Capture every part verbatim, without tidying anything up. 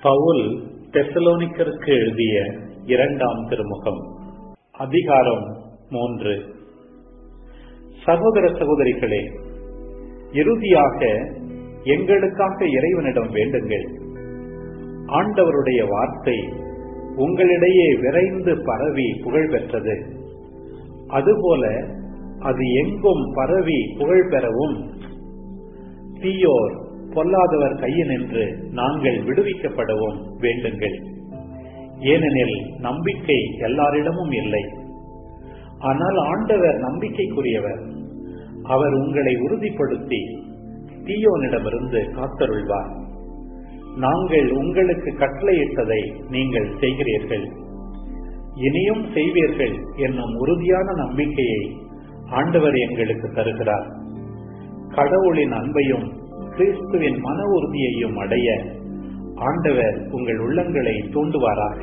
பவுல் தெசலோனிக்கருக்கு எழுதிய இரண்டாம் திருமுகம் அதிகாரம் மூன்று. சகோதர சகோதரிகளே, இறுதியாக எங்களுக்காக இறைவனிடம் வேண்டுங்கள். ஆண்டவருடைய வார்த்தை உங்களிடையே விரைந்து பரவி புகழ் பெற்றது. அதுபோல அது எங்கும் பரவி புகழ் பெறவும் தீயோர் பொல்லாதவர் கையினின்று நாங்கள் விடுவிக்கப்படவும் வேண்டுங்கள். ஏனெனில் நம்பிக்கை எல்லாரிடமும் இல்லை. ஆனால் ஆண்டவர் நம்பிக்கைக்குரியவர். அவர் உங்களை உறுதிப்படுத்தி தீயோனிடமிருந்து காத்தருள்வார். நாங்கள் உங்களுக்கு கட்டளையிட்டதை நீங்கள் செய்கிறீர்கள், இனியும் செய்வீர்கள் என்னும் உறுதியான நம்பிக்கையை ஆண்டவர் எங்களுக்கு தருகிறார். கடவுளின் அன்பையும் கிறிஸ்துவின் மன உறுதியையும் அடைய ஆண்டவர் உங்கள் உள்ளங்களை தூண்டுவாராக.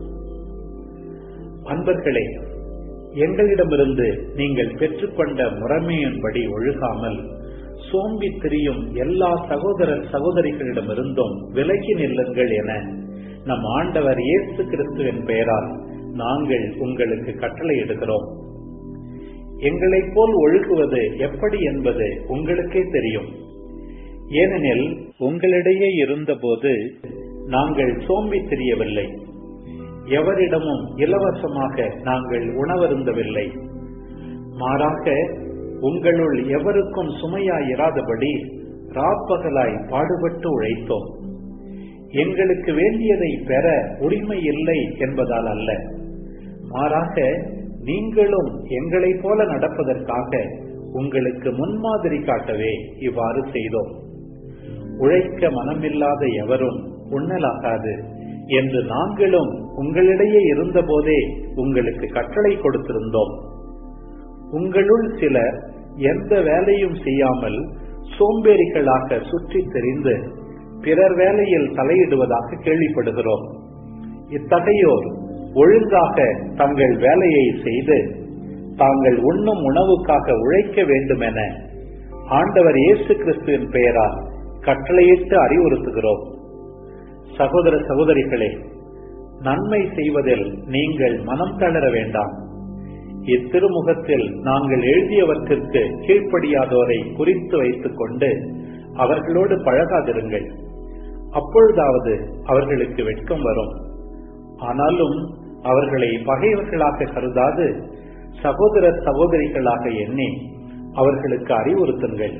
அன்பர்களே, எங்களிடமிருந்து நீங்கள் பெற்றுக்கொண்ட முறைமையின்படி ஒழுகாமல் சோம்பி திரியும் எல்லா சகோதர சகோதரிகளிடமிருந்தும் விலகி நில்லுங்கள் என நம் ஆண்டவர் இயேசு கிறிஸ்துவின் பெயரால் நாங்கள் உங்களுக்கு கட்டளையிடுகிறோம். எங்களைப் போல் ஒழுகுவது எப்படி என்பது உங்களுக்கே தெரியும். ஏனெனில் உங்களிடையே இருந்தபோது நாங்கள் சோம்பி திரியவில்லை, எவரிடமும் இலவசமாக நாங்கள் உணவருந்தவில்லை. மாறாக உங்களுள் எவருக்கும் சுமையாயிராதபடி ராப்பகலாய் பாடுபட்டு உழைத்தோம். எங்களுக்கு வேண்டியதை பெற உரிமை இல்லை என்பதால் அல்ல, மாறாக நீங்களும் எங்களைப் போல நடப்பதற்காக உங்களுக்கு முன்மாதிரி காட்டவே இவ்வாறு செய்தோம். உழைக்க மனமில்லாத எவரும் உண்ணலாகாது என்று நாங்களும் உங்களிடையே இருந்தபோதே உங்களுக்கு கட்டளை கொடுத்திருந்தோம். உங்களுள் சிலர் எந்த வேலையும் செய்யாமல் சோம்பேறிகளாக சுற்றி தெரிந்து பிறர் வேலையில் தலையிடுவதாக கேள்விப்படுகிறோம். இத்தகையோர் ஒழுங்காக தங்கள் வேலையை செய்து தாங்கள் உண்ணும் உணவுக்காக உழைக்க வேண்டும் என ஆண்டவர் இயேசு கிறிஸ்துவின் பெயரால் கட்டளையிட்டு அறிவுறுத்துகிறோம். சகோதர சகோதரிகளே, நன்மை செய்வதில் நீங்கள் மனம் தளர வேண்டாம். இத்திருமுகத்தில் நாங்கள் எழுதியவற்றிற்கு கீழ்ப்படியாதோரை குறித்து வைத்துக் கொண்டு அவர்களோடு பழகாதிருங்கள். அப்பொழுதாவது அவர்களுக்கு வெட்கம் வரும். ஆனாலும் அவர்களை பகைவர்களாக கருதாது சகோதர சகோதரிகளாக எண்ணி அவர்களுக்கு அறிவுறுத்துங்கள்.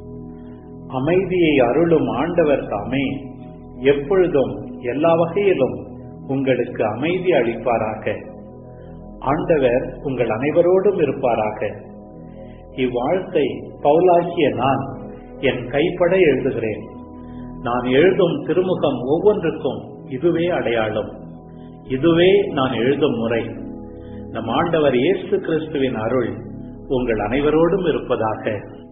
அமைதியை அருளும் ஆண்டவர் தாமே எப்பொழுதும் எல்லா வகையிலும் உங்களுக்கு அமைதி அளிப்பாராக. ஆண்டவர் உங்கள் அனைவரோடும் இருப்பாராக. இவ்வாழ்த்தை பவுலாகிய நான் என் கைப்பட எழுதுகிறேன். நான் எழுதும் திருமுகம் ஒவ்வொன்றுக்கும் இதுவே அடையாளம், இதுவே நான் எழுதும் முறை. நம் ஆண்டவர் இயேசு கிறிஸ்துவின் அருள் உங்கள் அனைவரோடும் இருப்பதாக.